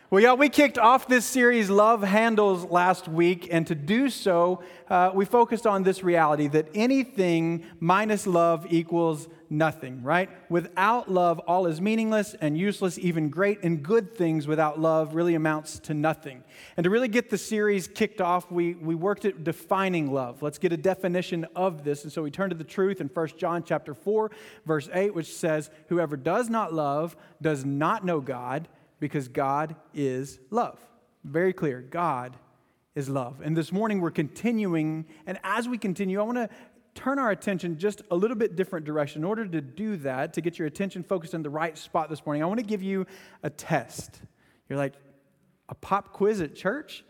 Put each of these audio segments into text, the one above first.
Well, y'all, we kicked off this series, Love Handles, last week, and to do so, we focused on this reality that anything minus love equals nothing, right? Without love, all is meaningless and useless. Even great and good things without love really amounts to nothing. And to really get the series kicked off, we worked at defining love. Let's get a definition of this. And so we turn to the truth in 1 John chapter 4, verse 8, which says, "Whoever does not love does not know God, because God is love." Very clear. God is love. And this morning we're continuing, and as we continue, I want to turn our attention just a little bit different direction. In order to do that, to get your attention focused in the right spot this morning, I want to give you a test. You're like, a pop quiz at church?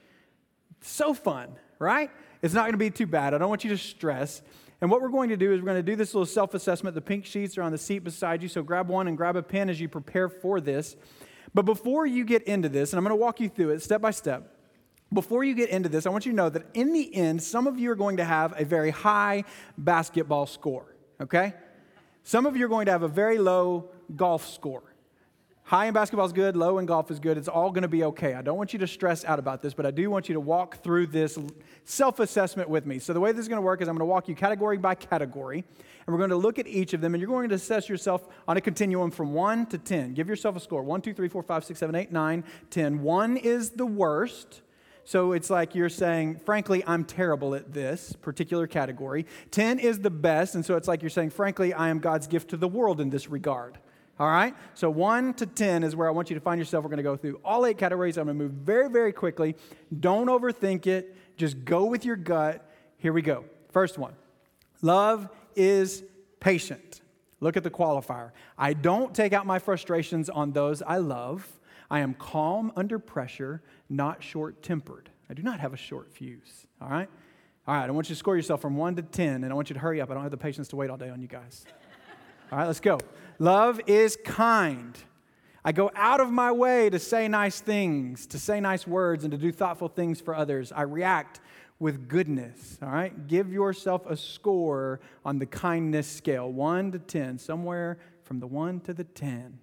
So fun, right? It's not going to be too bad. I don't want you to stress. And what we're going to do is we're going to do this little self-assessment. The pink sheets are on the seat beside you, so grab one and grab a pen as you prepare for this. But before you get into this, and I'm going to walk you through it step by step, before you get into this, I want you to know that in the end, some of you are going to have a very high basketball score, okay? Some of you are going to have a very low golf score. High in basketball is good, low in golf is good. It's all going to be okay. I don't want you to stress out about this, but I do want you to walk through this self-assessment with me. So the way this is going to work is I'm going to walk you category by category, and we're going to look at each of them, and you're going to assess yourself on a continuum from 1 to 10. Give yourself a score. 1, 2, 3, 4, 5, 6, 7, 8, 9, 10. 1 is the worst. So it's like you're saying, frankly, I'm terrible at this particular category. 10 is the best, and so it's like you're saying, frankly, I am God's gift to the world in this regard. All right? So 1 to 10 is where I want you to find yourself. We're going to go through all 8 categories. I'm going to move very, very quickly. Don't overthink it. Just go with your gut. Here we go. First one. Love is patient. Look at the qualifier. I don't take out my frustrations on those I love. I am calm under pressure, not short-tempered. I do not have a short fuse. All right? All right, I want you to score yourself from 1 to 10, and I want you to hurry up. I don't have the patience to wait all day on you guys. All right, let's go. Love is kind. I go out of my way to say nice things, to say nice words, and to do thoughtful things for others. I react with goodness. All right? Give yourself a score on the kindness scale, 1 to 10, somewhere from the 1 to the 10.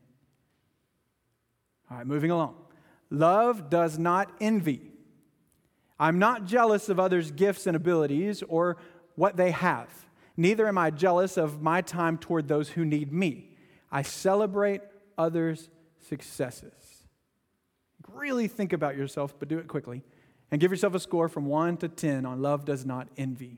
All right, moving along. Love does not envy. I'm not jealous of others' gifts and abilities or what they have. Neither am I jealous of my time toward those who need me. I celebrate others' successes. Really think about yourself, but do it quickly. And give yourself a score from 1 to 10 on love does not envy.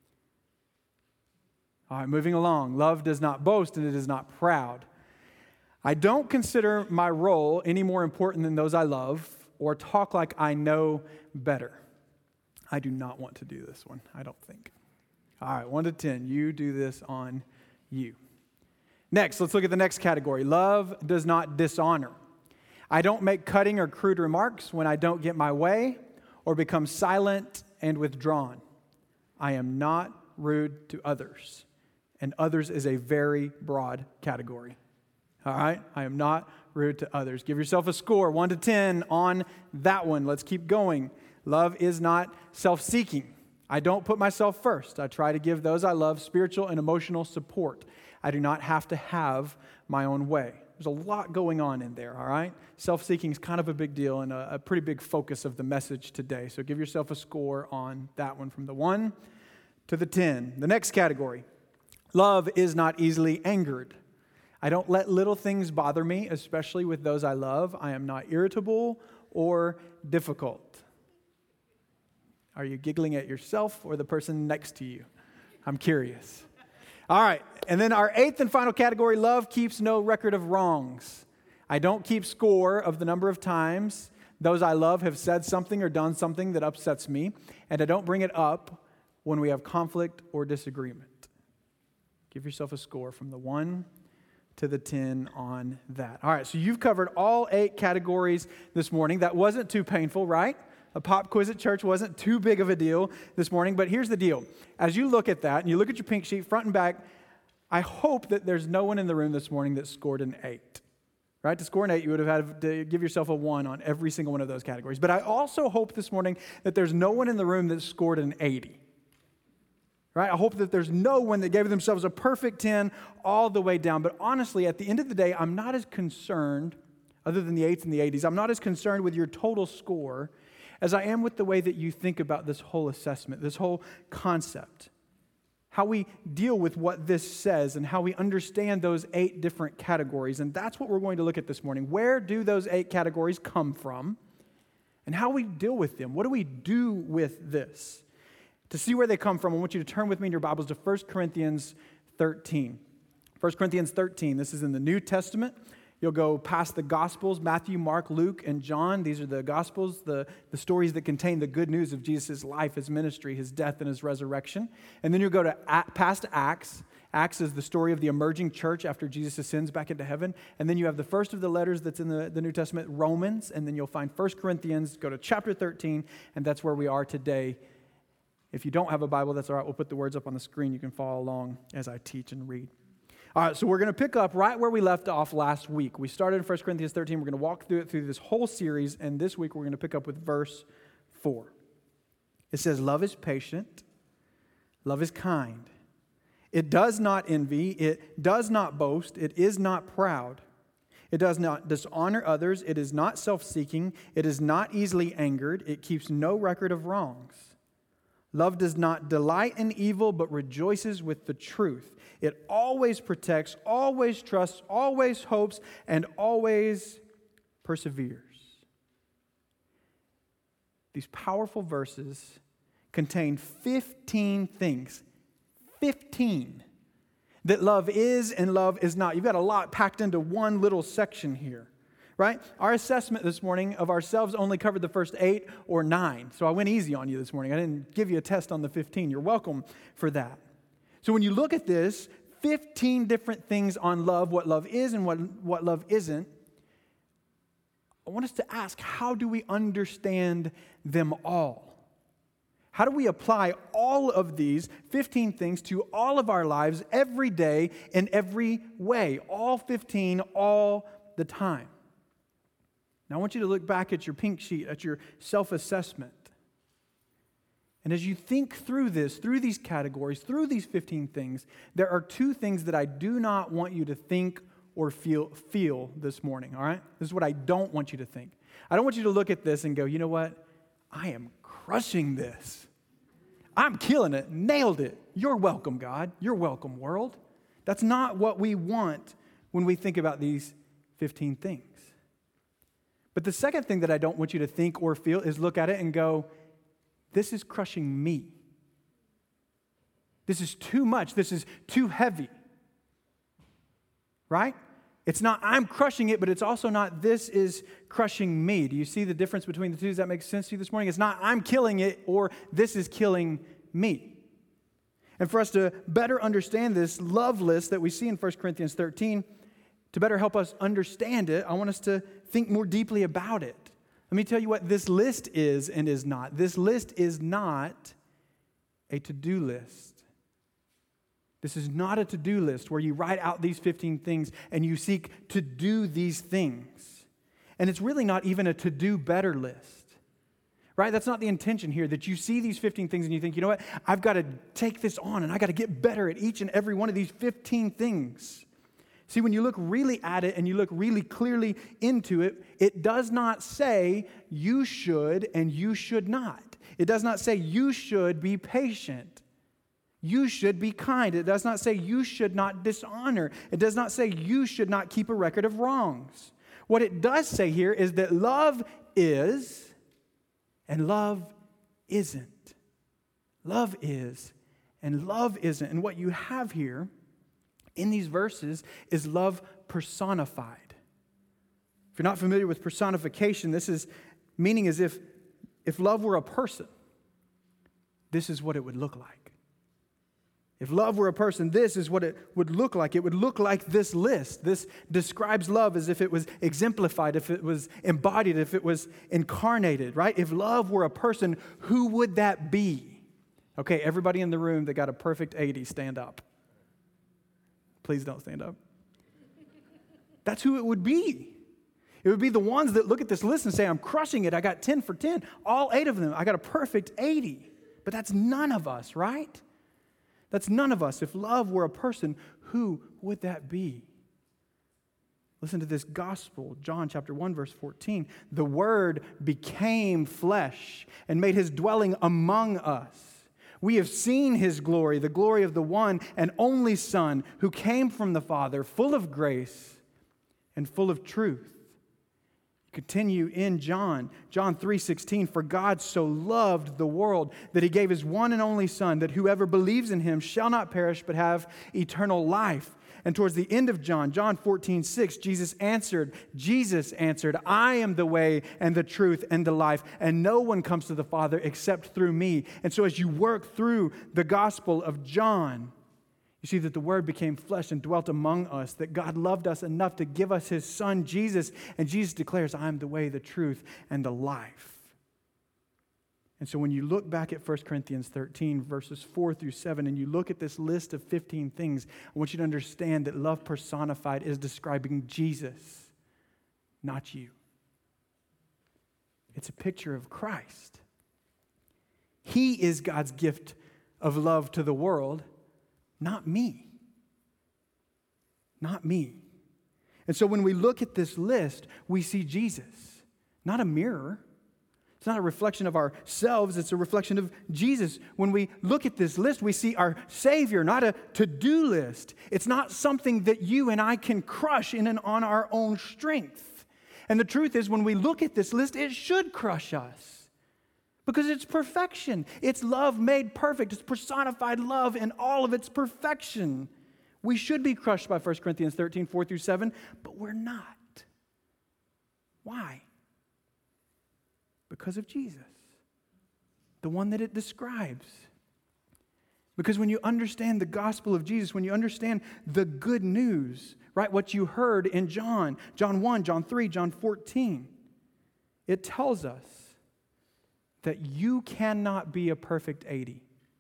All right, moving along. Love does not boast and it is not proud. I don't consider my role any more important than those I love or talk like I know better. I do not want to do this one, I don't think. All right, 1 to 10. You do this on you. Next, let's look at the next category. Love does not dishonor. I don't make cutting or crude remarks when I don't get my way or become silent and withdrawn. I am not rude to others. And others is a very broad category. All right? I am not rude to others. Give yourself a score, 1 to 10 on that one. Let's keep going. Love is not self-seeking. I don't put myself first. I try to give those I love spiritual and emotional support. I do not have to have my own way. There's a lot going on in there, all right? Self-seeking is kind of a big deal and a pretty big focus of the message today. So give yourself a score on that one from the 1 to the 10. The next category. Love is not easily angered. I don't let little things bother me, especially with those I love. I am not irritable or difficult. Are you giggling at yourself or the person next to you? I'm curious. All right, and then our 8th and final category, love keeps no record of wrongs. I don't keep score of the number of times those I love have said something or done something that upsets me, and I don't bring it up when we have conflict or disagreement. Give yourself a score from the 1 to the 10 on that. All right, so you've covered all 8 categories this morning. That wasn't too painful, right? A pop quiz at church wasn't too big of a deal this morning, but here's the deal. As you look at that, and you look at your pink sheet, front and back, I hope that there's no one in the room this morning that scored an 8. Right? To score an 8, you would have had to give yourself a 1 on every single one of those categories. But I also hope this morning that there's no one in the room that scored an 80. Right? I hope that there's no one that gave themselves a perfect 10 all the way down. But honestly, at the end of the day, I'm not as concerned other than the 8s and the 80s. I'm not as concerned with your total score as I am with the way that you think about this whole assessment, this whole concept. How we deal with what this says and how we understand those 8 different categories. And that's what we're going to look at this morning. Where do those 8 categories come from? And how we deal with them? What do we do with this? To see where they come from, I want you to turn with me in your Bibles to 1 Corinthians 13. 1 Corinthians 13, this is in the New Testament. You'll go past the Gospels, Matthew, Mark, Luke, and John. These are the Gospels, the stories that contain the good news of Jesus' life, his ministry, his death, and his resurrection. And then you'll go to past Acts. Acts is the story of the emerging church after Jesus ascends back into heaven. And then you have the first of the letters that's in the New Testament, Romans. And then you'll find 1 Corinthians, go to chapter 13, and that's where we are today. If you don't have a Bible, that's all right. We'll put the words up on the screen. You can follow along as I teach and read. All right, so we're going to pick up right where we left off last week. We started in 1 Corinthians 13. We're going to walk through this whole series, and this week we're going to pick up with verse 4. It says, love is patient, love is kind. It does not envy, it does not boast, it is not proud. It does not dishonor others, it is not self-seeking, it is not easily angered, it keeps no record of wrongs. Love does not delight in evil, but rejoices with the truth. It always protects, always trusts, always hopes, and always perseveres. These powerful verses contain 15 things. 15 that love is and love is not. You've got a lot packed into one little section here. Right? Our assessment this morning of ourselves only covered the first 8 or 9. So I went easy on you this morning. I didn't give you a test on the 15. You're welcome for that. So when you look at this, 15 different things on love, what love is and what love isn't, I want us to ask, how do we understand them all? How do we apply all of these 15 things to all of our lives every day in every way? All 15, all the time. Now, I want you to look back at your pink sheet, at your self-assessment. And as you think through this, through these categories, through these 15 things, there are 2 things that I do not want you to think or feel this morning, all right? This is what I don't want you to think. I don't want you to look at this and go, you know what? I am crushing this. I'm killing it, nailed it. You're welcome, God. You're welcome, world. That's not what we want when we think about these 15 things. But the second thing that I don't want you to think or feel is look at it and go, this is crushing me. This is too much. This is too heavy. Right? It's not I'm crushing it, but it's also not this is crushing me. Do you see the difference between the two? Does that make sense to you this morning? It's not I'm killing it or this is killing me. And for us to better understand this love list that we see in 1 Corinthians 13, to better help us understand it, I want us to think more deeply about it. Let me tell you what this list is and is not. This list is not a to-do list. This is not a to-do list where you write out these 15 things and you seek to do these things. And it's really not even a to-do better list. Right? That's not the intention here, that you see these 15 things and you think, you know what? I've got to take this on and I got to get better at each and every one of these 15 things. See, when you look really at it and you look really clearly into it, it does not say you should and you should not. It does not say you should be patient. You should be kind. It does not say you should not dishonor. It does not say you should not keep a record of wrongs. What it does say here is that love is and love isn't. Love is and love isn't. And what you have here in these verses is love personified. If you're not familiar with personification, this is meaning as if love were a person, this is what it would look like. If love were a person, this is what it would look like. It would look like this list. This describes love as if it was exemplified, if it was embodied, if it was incarnated, right? If love were a person, who would that be? Okay, everybody in the room that got a perfect 80, stand up. Please don't stand up. That's who it would be. It would be the ones that look at this list and say, I'm crushing it. I got 10 for 10. All 8 of them. I got a perfect 80. But that's none of us, right? That's none of us. If love were a person, who would that be? Listen to this gospel, John chapter 1, verse 14. The Word became flesh and made his dwelling among us. We have seen his glory, the glory of the one and only Son who came from the Father, full of grace and full of truth. Continue in John 3:16. For God so loved the world that he gave his one and only Son, that whoever believes in him shall not perish but have eternal life. And towards the end of John 14:6, Jesus answered, I am the way and the truth and the life, and no one comes to the Father except through me. And so as you work through the Gospel of John, you see that the Word became flesh and dwelt among us, that God loved us enough to give us his Son, Jesus. And Jesus declares, I am the way, the truth, and the life. And so when you look back at 1 Corinthians 13, verses 4 through 7, and you look at this list of 15 things, I want you to understand that love personified is describing Jesus, not you. It's a picture of Christ. He is God's gift of love to the world, not me. Not me. And so when we look at this list, we see Jesus, not a mirror. It's not a reflection of ourselves, it's a reflection of Jesus. When we look at this list, we see our Savior, not a to-do list. It's not something that you and I can crush in and on our own strength. And the truth is, when we look at this list, it should crush us. Because it's perfection. It's love made perfect. It's personified love in all of its perfection. We should be crushed by 1 Corinthians 13, 4 through 7, but we're not. Why? Because of Jesus, the one that it describes. Because when you understand the gospel of Jesus, when you understand the good news, right, what you heard in John 1, John 3, John 14, it tells us that you cannot be a perfect 80.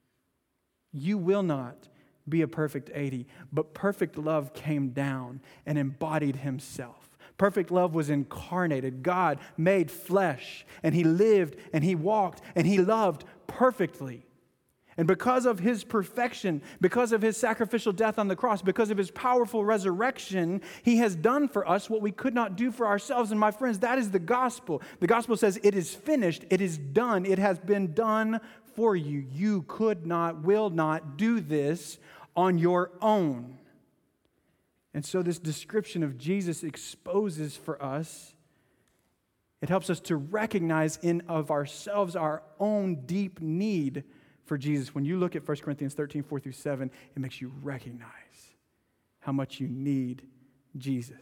You will not be a perfect 80, but perfect love came down and embodied himself. Perfect love was incarnated. God made flesh, and he lived, and he walked, and he loved perfectly. And because of his perfection, because of his sacrificial death on the cross, because of his powerful resurrection, he has done for us what we could not do for ourselves. And my friends, that is the gospel. The gospel says it is finished, it is done, it has been done for you. You could not, will not do this on your own. And so this description of Jesus exposes for us, it helps us to recognize in of ourselves our own deep need for Jesus. When you look at 1 Corinthians 13, 4 through 7, it makes you recognize how much you need Jesus.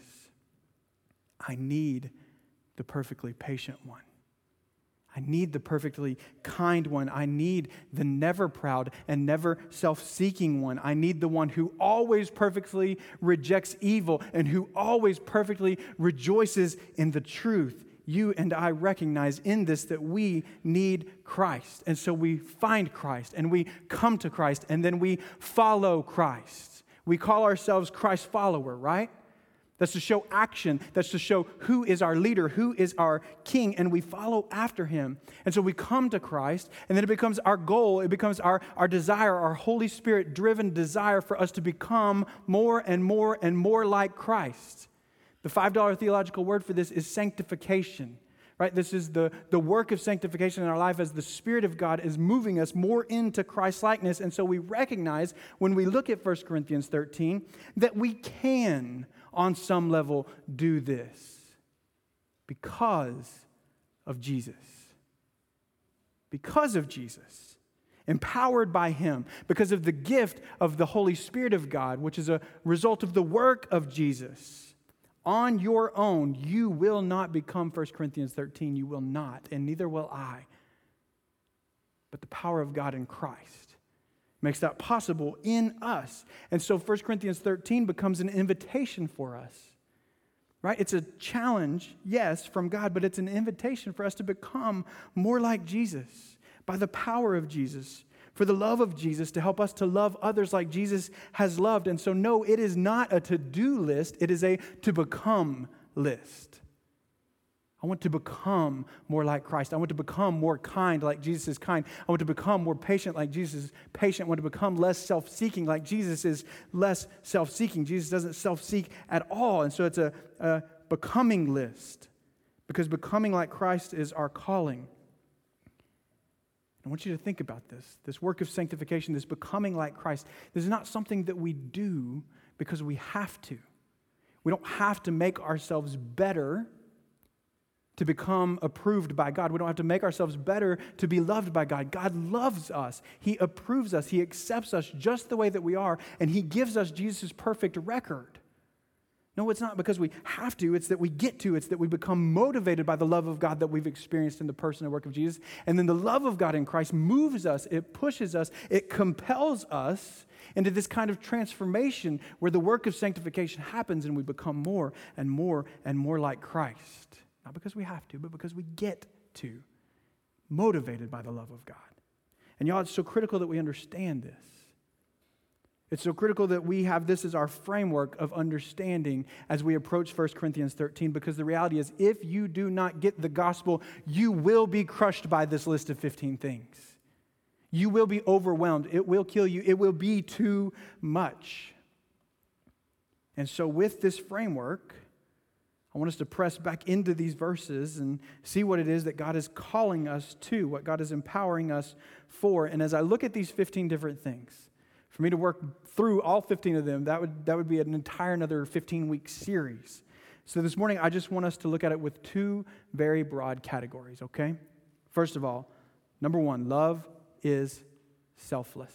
I need the perfectly patient one. I need the perfectly kind one. I need the never proud and never self-seeking one. I need the one who always perfectly rejects evil and who always perfectly rejoices in the truth. You and I recognize in this that we need Christ. And so we find Christ and we come to Christ and then we follow Christ. We call ourselves Christ follower, right? That's to show action. That's to show who is our leader, who is our king, and we follow after him. And so we come to Christ, and then it becomes our goal, it becomes our desire, our Holy Spirit-driven desire for us to become more and more and more like Christ. The $5 theological word for this is sanctification. Right? This is the work of sanctification in our life as the Spirit of God is moving us more into Christ-likeness. And so we recognize when we look at 1 Corinthians 13 that we can, on some level, do this because of Jesus. Because of Jesus. Empowered by him. Because of the gift of the Holy Spirit of God, which is a result of the work of Jesus. On your own, you will not become 1 Corinthians 13. You will not, and neither will I. But the power of God in Christ makes that possible in us. And so 1 Corinthians 13 becomes an invitation for us. Right? It's a challenge, yes, from God, but it's an invitation for us to become more like Jesus by the power of Jesus, for the love of Jesus, to help us to love others like Jesus has loved. And so, no, it is not a to-do list. It is a to-become list. I want to become more like Christ. I want to become more kind like Jesus is kind. I want to become more patient like Jesus is patient. I want to become less self-seeking like Jesus is less self-seeking. Jesus doesn't self-seek at all. And so it's a becoming list, because becoming like Christ is our calling. I want you to think about this. This work of sanctification, this becoming like Christ, this is not something that we do because we have to. We don't have to make ourselves better to become approved by God. We don't have to make ourselves better to be loved by God. God loves us. He approves us. He accepts us just the way that we are, and He gives us Jesus' perfect record. No, it's not because we have to. It's that we get to. It's that we become motivated by the love of God that we've experienced in the person and work of Jesus. And then the love of God in Christ moves us. It pushes us. It compels us into this kind of transformation where the work of sanctification happens and we become more and more and more like Christ. Not because we have to, but because we get to. Motivated by the love of God. And y'all, it's so critical that we understand this. It's so critical that we have this as our framework of understanding as we approach 1 Corinthians 13, because the reality is, if you do not get the gospel, you will be crushed by this list of 15 things. You will be overwhelmed. It will kill you. It will be too much. And so with this framework, I want us to press back into these verses and see what it is that God is calling us to, what God is empowering us for. And as I look at these 15 different things, for me to work through all 15 of them, that would be an entire another 15-week series. So this morning, I just want us to look at it with two very broad categories, okay? First of all, number one, love is selfless.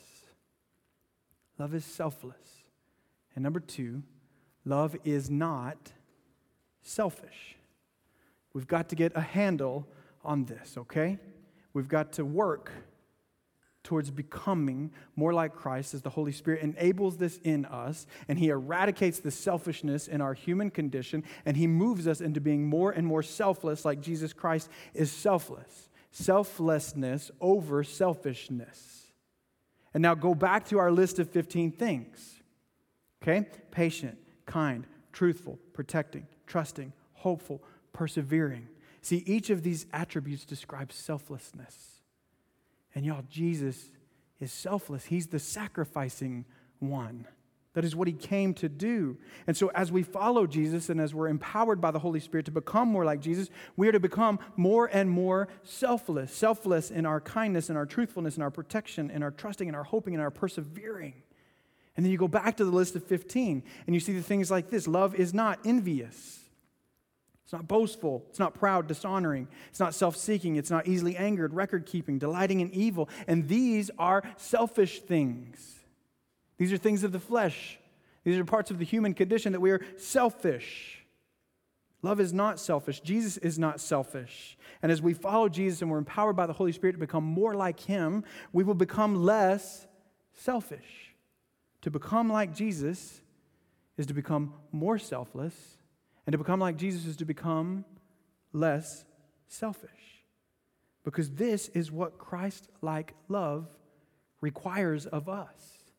Love is selfless. And number two, love is not selfish. We've got to get a handle on this, okay? We've got to work towards becoming more like Christ as the Holy Spirit enables this in us, and He eradicates the selfishness in our human condition, and He moves us into being more and more selfless like Jesus Christ is selfless. Selflessness over selfishness. And now go back to our list of 15 things. Okay? Patient, kind, truthful, protecting, trusting, hopeful, persevering. See, each of these attributes describes selflessness. And y'all, Jesus is selfless. He's the sacrificing one. That is what He came to do. And so as we follow Jesus and as we're empowered by the Holy Spirit to become more like Jesus, we are to become more and more selfless. Selfless in our kindness, in our truthfulness, in our protection, in our trusting, in our hoping, in our persevering. And then you go back to the list of 15 and you see the things like this. Love is not envious. It's not boastful. It's not proud, dishonoring. It's not self-seeking. It's not easily angered, record-keeping, delighting in evil. And these are selfish things. These are things of the flesh. These are parts of the human condition that we are selfish. Love is not selfish. Jesus is not selfish. And as we follow Jesus and we're empowered by the Holy Spirit to become more like Him, we will become less selfish. To become like Jesus is to become more selfless. And to become like Jesus is to become less selfish. Because this is what Christ-like love requires of us.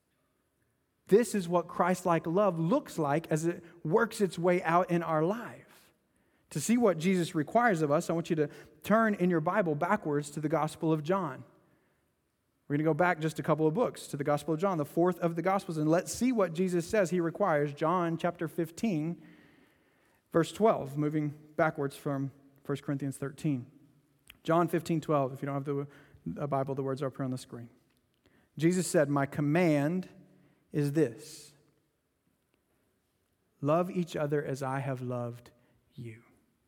This is what Christ-like love looks like as it works its way out in our life. To see what Jesus requires of us, I want you to turn in your Bible backwards to the Gospel of John. We're going to go back just a couple of books to the Gospel of John, the fourth of the Gospels, and let's see what Jesus says He requires. John chapter 15, verse 12, moving backwards from 1 Corinthians 13. John 15:12, if you don't have a Bible, the words are up here on the screen. Jesus said, "My command is this: love each other as I have loved you."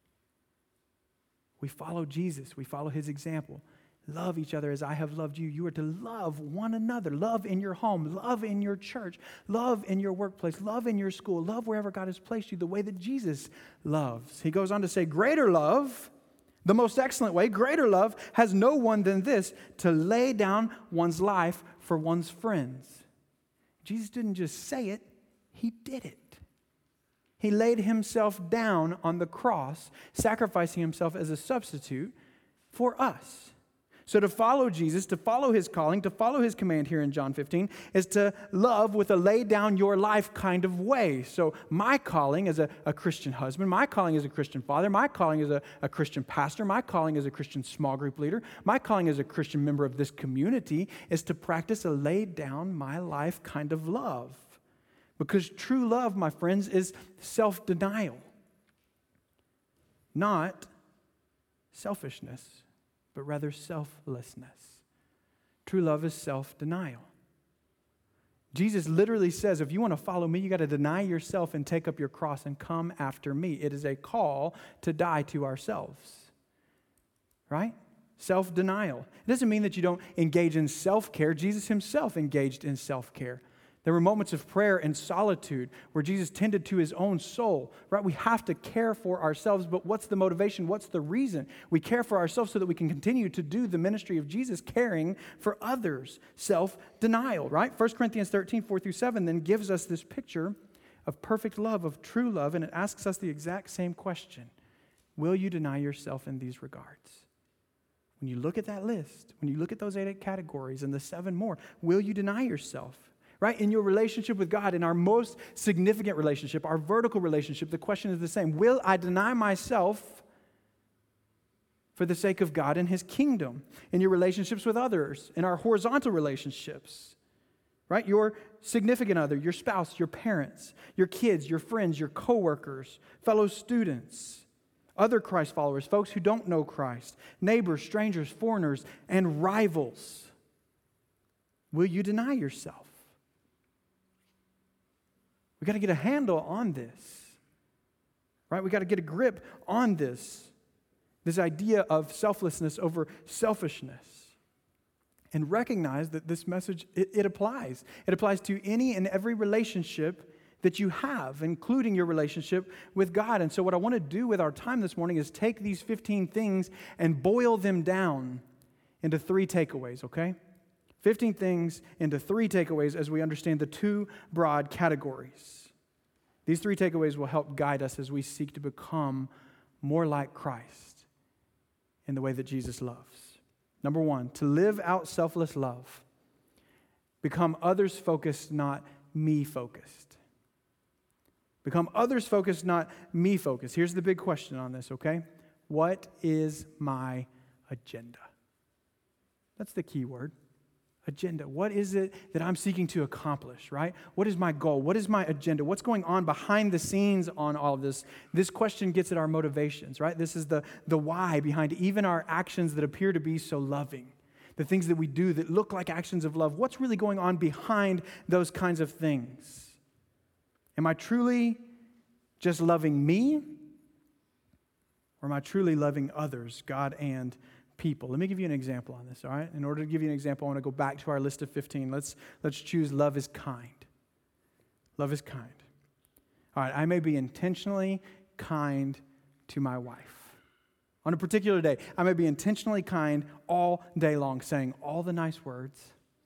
We follow Jesus. We follow His example. Love each other as I have loved you. You are to love one another. Love in your home. Love in your church. Love in your workplace. Love in your school. Love wherever God has placed you the way that Jesus loves. He goes on to say, greater love, the most excellent way, greater love has no one than this, to lay down one's life for one's friends. Jesus didn't just say it, He did it. He laid Himself down on the cross, sacrificing Himself as a substitute for us. So to follow Jesus, to follow his calling, to follow his command here in John 15, is to love with a lay down your life kind of way. So my calling as a Christian husband, my calling as a Christian father, my calling as a Christian pastor, my calling as a Christian small group leader, my calling as a Christian member of this community is to practice a lay down my life kind of love. Because true love, my friends, is self-denial, not selfishness, but rather selflessness. True love is self-denial. Jesus literally says, if you want to follow me, you got to deny yourself and take up your cross and come after me. It is a call to die to ourselves, right? Self-denial. It doesn't mean that you don't engage in self-care. Jesus himself engaged in self-care. There were moments of prayer and solitude where Jesus tended to his own soul, right? We have to care for ourselves, but what's the motivation? What's the reason? We care for ourselves so that we can continue to do the ministry of Jesus, caring for others. Self-denial, right? 1 Corinthians 13, 4-7 then gives us this picture of perfect love, of true love, and it asks us the exact same question. Will you deny yourself in these regards? When you look at that list, when you look at those 8 categories and the 7 more, will you deny yourself? Right? In your relationship with God, in our most significant relationship, our vertical relationship, the question is the same. Will I deny myself for the sake of God and his kingdom? In your relationships with others, in our horizontal relationships, right? Your significant other, your spouse, your parents, your kids, your friends, your coworkers, fellow students, other Christ followers, folks who don't know Christ, neighbors, strangers, foreigners, and rivals. Will you deny yourself? We got to get a handle on this, right? We got to get a grip on this idea of selflessness over selfishness, and recognize that this message, it applies. It applies to any and every relationship that you have, including your relationship with God. And so what I want to do with our time this morning is take these 15 things and boil them down into 3 takeaways, okay? 15 things into 3 takeaways as we understand the 2 broad categories. These 3 takeaways will help guide us as we seek to become more like Christ in the way that Jesus loves. Number 1, to live out selfless love. Become others-focused, not me-focused. Become others-focused, not me-focused. Here's the big question on this, okay? What is my agenda? That's the key word. Agenda. What is it that I'm seeking to accomplish, right? What is my goal? What is my agenda? What's going on behind the scenes on all of this? This question gets at our motivations, right? This is the why behind even our actions that appear to be so loving. The things that we do that look like actions of love. What's really going on behind those kinds of things? Am I truly just loving me? Or am I truly loving others, God and people? Let me give you an example on this, all right? In order to give you an example, I want to go back to our list of 15. Let's choose love is kind. Love is kind. All right, I may be intentionally kind to my wife. On a particular day, I may be intentionally kind all day long, saying all the nice words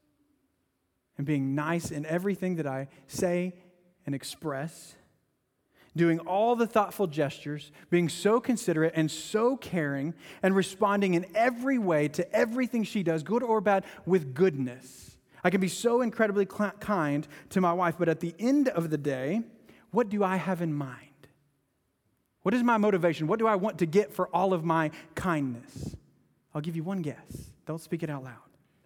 and being nice in everything that I say and express, doing all the thoughtful gestures, being so considerate and so caring, and responding in every way to everything she does, good or bad, with goodness. I can be so incredibly kind to my wife, but at the end of the day, what do I have in mind? What is my motivation? What do I want to get for all of my kindness? I'll give you one guess. Don't speak it out loud.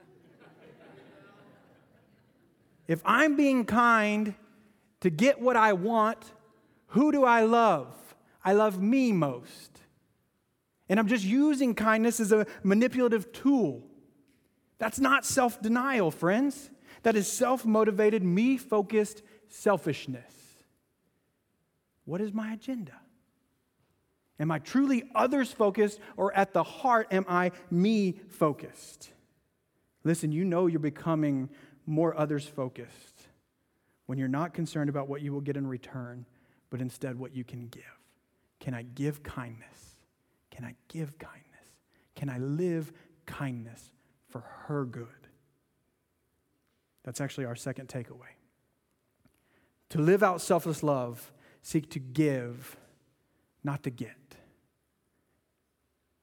If I'm being kind to get what I want, who do I love? I love me most. And I'm just using kindness as a manipulative tool. That's not self-denial, friends. That is self-motivated, me-focused selfishness. What is my agenda? Am I truly others-focused, or at the heart am I me-focused? Listen, you know you're becoming more others-focused when you're not concerned about what you will get in return, but instead what you can give. Can I give kindness? Can I give kindness? Can I live kindness for her good? That's actually our second takeaway. To live out selfless love, seek to give, not to get.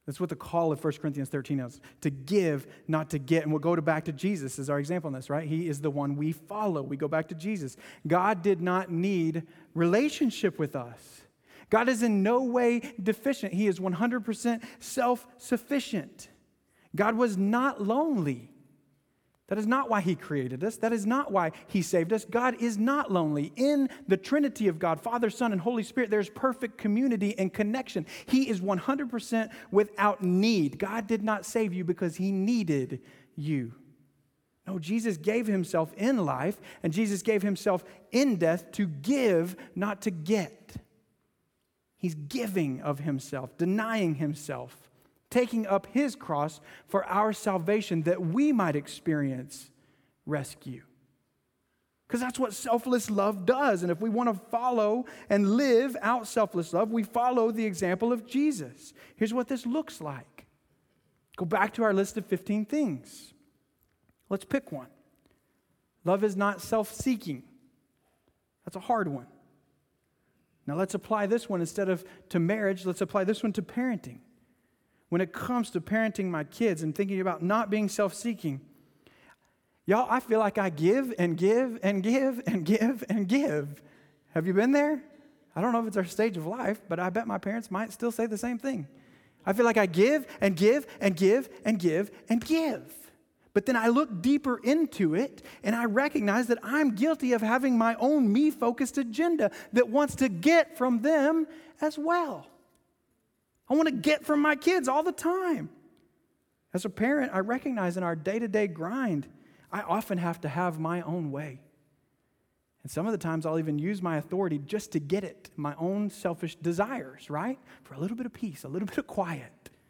That's what the call of 1 Corinthians 13 is, to give, not to get. And we'll go back to Jesus as our example in this, right? He is the one we follow. We go back to Jesus. God did not need relationship with us. God is in no way deficient. He is 100% self-sufficient. God was not lonely. That is not why He created us. That is not why He saved us. God is not lonely. In the Trinity of God, Father, Son, and Holy Spirit, there's perfect community and connection. He is 100% without need. God did not save you because He needed you. No, Jesus gave Himself in life, and Jesus gave Himself in death to give, not to get. He's giving of Himself, denying Himself, taking up His cross for our salvation that we might experience rescue. Because that's what selfless love does. And if we want to follow and live out selfless love, we follow the example of Jesus. Here's what this looks like. Go back to our list of 15 things. Let's pick one. Love is not self-seeking. That's a hard one. Now let's apply this one instead of to marriage. Let's apply this one to parenting. When it comes to parenting my kids and thinking about not being self-seeking, y'all, I feel like I give and give and give and give and give. Have you been there? I don't know if it's our stage of life, but I bet my parents might still say the same thing. I feel like I give and give and give and give and give. But then I look deeper into it and I recognize that I'm guilty of having my own me-focused agenda that wants to get from them as well. I want to get from my kids all the time. As a parent, I recognize in our day-to-day grind, I often have to have my own way. And some of the times I'll even use my authority just to get it, my own selfish desires, right? For a little bit of peace, a little bit of quiet.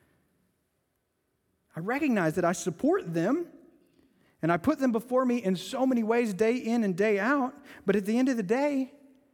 I recognize that I support them and I put them before me in so many ways day in and day out, but at the end of the day,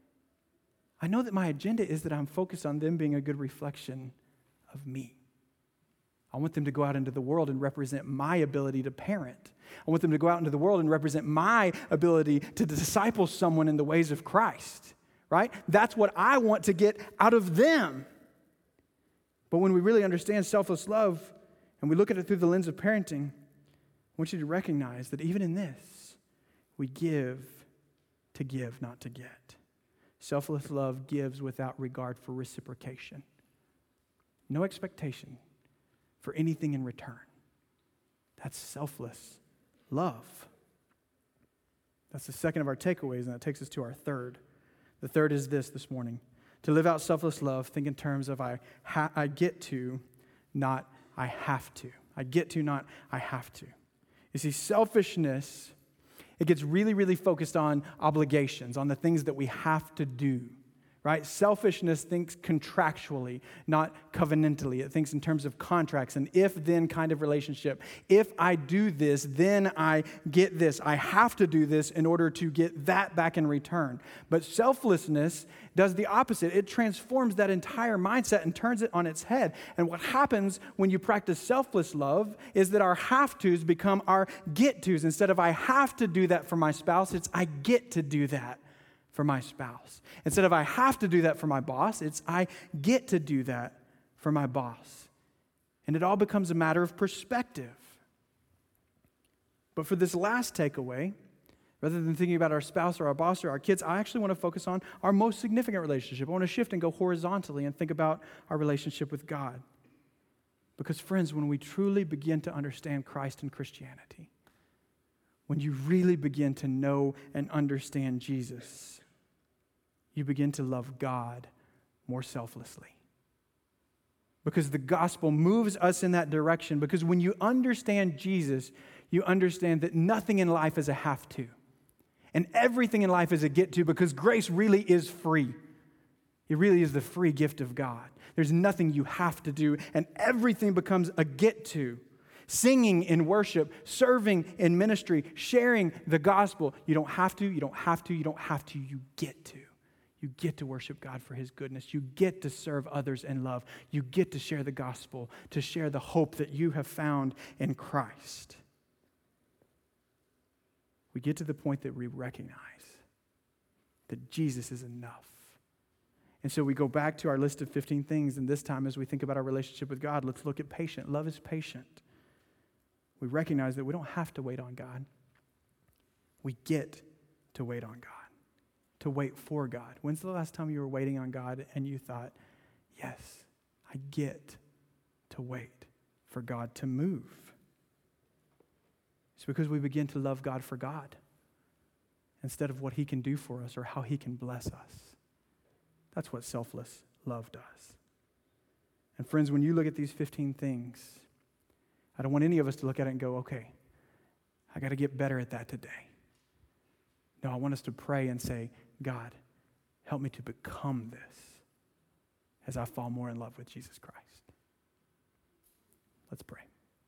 I know that my agenda is that I'm focused on them being a good reflection of me. I want them to go out into the world and represent my ability to parent. I want them to go out into the world and represent my ability to disciple someone in the ways of Christ, right? That's what I want to get out of them. But when we really understand selfless love and we look at it through the lens of parenting, I want you to recognize that even in this, we give to give, not to get. Selfless love gives without regard for reciprocation. No expectation for anything in return. That's selfless love. That's the second of our takeaways, and that takes us to our third. The third is this morning. To live out selfless love, think in terms of I get to, not I have to. I get to, not I have to. You see, selfishness, it gets really, really focused on obligations, on the things that we have to do. Right? Selfishness thinks contractually, not covenantally. It thinks in terms of contracts, an if-then kind of relationship. If I do this, then I get this. I have to do this in order to get that back in return. But selflessness does the opposite. It transforms that entire mindset and turns it on its head. And what happens when you practice selfless love is that our have-tos become our get-tos. Instead of I have to do that for my spouse, it's I get to do that for my spouse. Instead of I have to do that for my boss, it's I get to do that for my boss. And it all becomes a matter of perspective. But for this last takeaway, rather than thinking about our spouse or our boss or our kids, I actually want to focus on our most significant relationship. I want to shift and go horizontally and think about our relationship with God. Because friends, when we truly begin to understand Christ and Christianity, when you really begin to know and understand Jesus, you begin to love God more selflessly. Because the gospel moves us in that direction. Because when you understand Jesus, you understand that nothing in life is a have to. And everything in life is a get to, because grace really is free. It really is the free gift of God. There's nothing you have to do, and everything becomes a get to. Singing in worship, serving in ministry, sharing the gospel. You don't have to, you don't have to, you don't have to, you get to. You get to worship God for His goodness. You get to serve others in love. You get to share the gospel, to share the hope that you have found in Christ. We get to the point that we recognize that Jesus is enough. And so we go back to our list of 15 things, and this time as we think about our relationship with God, let's look at patient. Love is patient. We recognize that we don't have to wait on God. We get to wait on God, to wait for God. When's the last time you were waiting on God and you thought, yes, I get to wait for God to move? It's because we begin to love God for God instead of what he can do for us or how he can bless us. That's what selfless love does. And friends, when you look at these 15 things, I don't want any of us to look at it and go, okay, I got to get better at that today. No, I want us to pray and say, God, help me to become this as I fall more in love with Jesus Christ. Let's pray.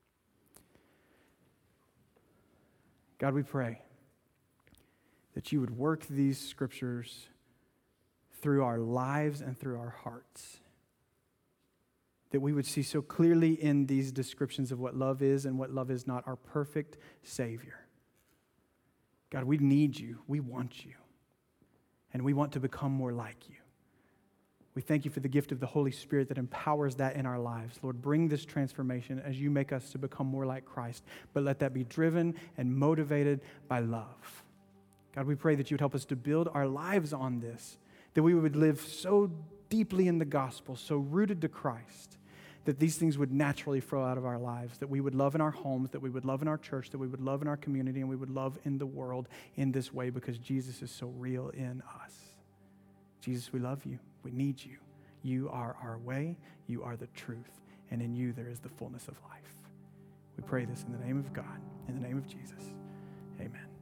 God, we pray that you would work these scriptures through our lives and through our hearts. That we would see so clearly in these descriptions of what love is and what love is not our perfect Savior. God, we need you. We want you. And we want to become more like you. We thank you for the gift of the Holy Spirit that empowers that in our lives. Lord, bring this transformation as you make us to become more like Christ. But let that be driven and motivated by love. God, we pray that you would help us to build our lives on this, that we would live so deeply in the gospel, so rooted to Christ, that these things would naturally flow out of our lives, that we would love in our homes, that we would love in our church, that we would love in our community, and we would love in the world in this way because Jesus is so real in us. Jesus, we love you. We need you. You are our way. You are the truth. And in you there is the fullness of life. We pray this in the name of God, in the name of Jesus. Amen.